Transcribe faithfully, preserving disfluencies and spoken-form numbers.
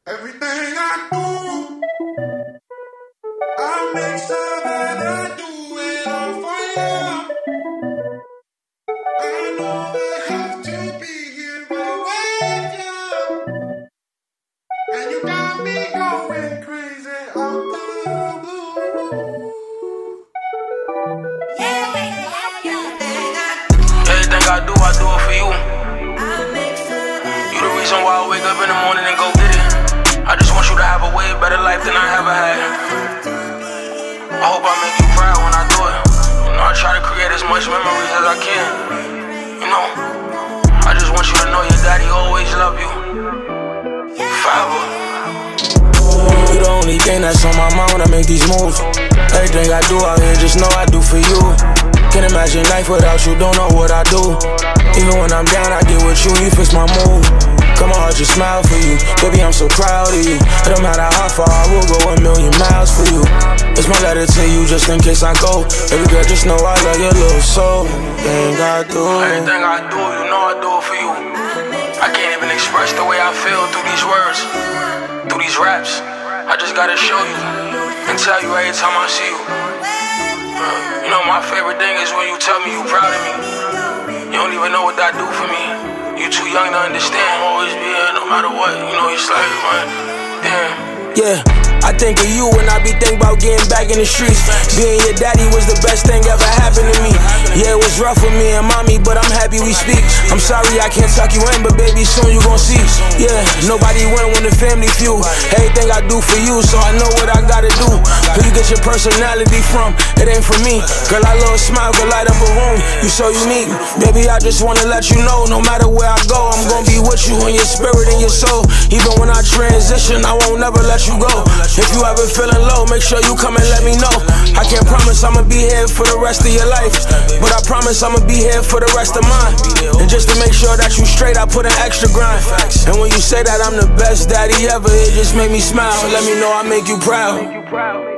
Everything I do, I'll make sure that I do it all for you. I know I have to be here with you, and you got me going crazy out the blue. Everything I do, I do it for you. You the reason why I wake up in the morning and go get it. I just want you to have a way better life than I ever had. I hope I make you proud when I do it. You know, I try to create as much memories as I can. You know, I just want you to know your daddy always love you. Forever. You the only thing that's on my mind when I make these moves. Everything I do out here, just know I do for you. Can't imagine life without you, don't know what I do. Even when I'm down, I get with you, you fix my mood. Come on, I just smile for you. Baby, I'm so proud of you. It don't matter how far, I will go a million miles for you. It's my letter to you, just in case I go. Baby girl, just know I love your little soul. Everything I do, everything I do, you know I do it for you. I can't even express the way I feel through these words, through these raps. I just gotta show you and tell you every time I see you. You know my favorite thing is when you tell me you proud of me. You don't even know what that do for me. You too young to understand. Always be here no matter what. You know it's like, man, damn. Yeah, I think of you when I be thinking about getting back in the streets. Being your daddy was the best thing ever happened to me. Yeah, it was rough with me and mommy, but I'm happy we speak. I'm sorry I can't tuck you in, but baby, soon you gon' see. Yeah, nobody win when the family feud. Everything I do for you, so I know what I gotta do. Where you get your personality from, it ain't from me. Girl, I love a smile, could light up a room. You so unique. Baby, I just wanna let you know, no matter where I go, I'm gon' be with you in your spirit and your soul. Even when I transition, I won't never let you go. If you ever feeling low, make sure you come and let me know. I can't promise I'ma be here for the rest of your life, but I promise I'ma be here for the rest of mine. And just to make sure that you straight, I put an extra grind. And when you say that I'm the best daddy ever, it just make me smile. Let me know I make you proud.